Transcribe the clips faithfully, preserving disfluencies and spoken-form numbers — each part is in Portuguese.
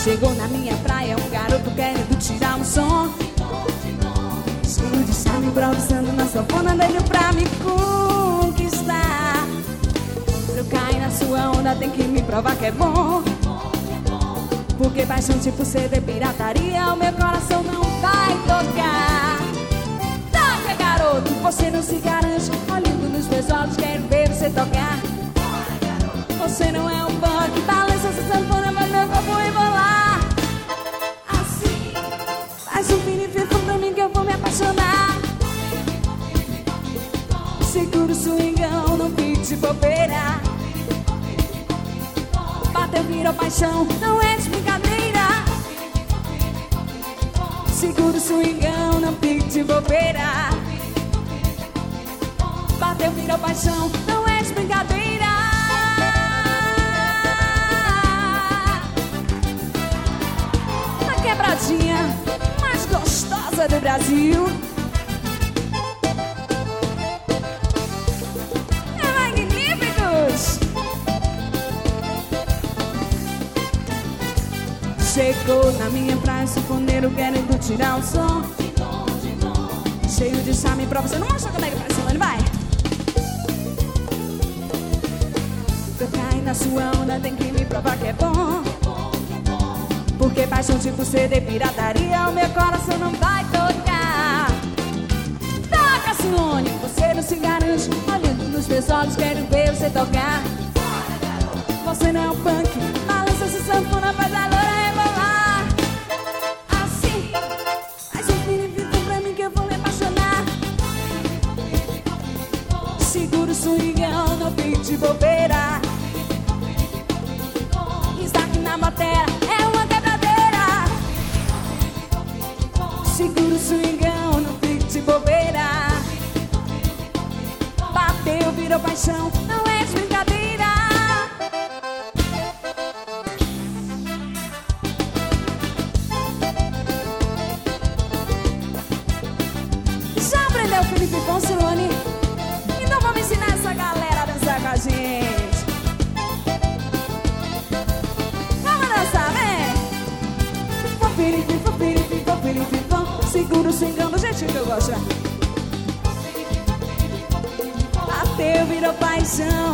Chegou na minha praia um garoto querendo tirar um som, cheio de charme, improvisando na sanfona dele pra me conquistar. Pra eu cair na sua onda tem que me provar que é bom, porque paixão tipo C D pirataria o meu coração não vai tocar. Toca, garoto, você não se garante, olhando nos meus olhos quero ver você tocar. Você não é um punk, balança essa sanfona, mas meu corpo embolar. Assim, faz um pirififo pra mim que eu vou me apaixonar. Segura o swingão, não fique bobeira. Bateu, virou paixão, não é de brincadeira. Segura o swingão, não fique bobeira. Bateu, virou paixão, não é de brincadeira. Quebradinha mais gostosa do Brasil. É Magníficos. Chegou na minha praia, sanfoneiro querendo tirar o som, cheio de charme pra você. Não mostra como é que parece, Silane, vai. Pra eu cair na sua onda tem que me provar que é bom, porque paixão tipo C D pirataria o meu coração não vai tocar. Toca, Silone, você não se garante, olhando nos meus olhos quero ver você tocar. Você não é um punk, balança essa sanfona, faz a loura rebolar. Assim, faz um pirififo pra mim que eu vou me apaixonar. Segura o swingão, não fique de bobeira. Está aqui na matéria, é uma quebradeira. Segura o swingão, não fique de bobeira. Bateu, virou paixão, não é de brincadeira. Já aprendeu Felipe Ponsilone? Então vamos ensinar essa galera a dançar com a gente. Vamos dançar, vem! Fofirififo, firififo, firififo. Segura o swingão do jeitinho que eu gosto. Bateu, virou paixão.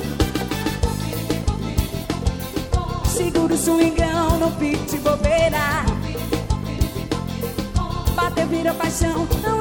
Segura o swingão, não fique de bobeira. Bateu, virou paixão. Não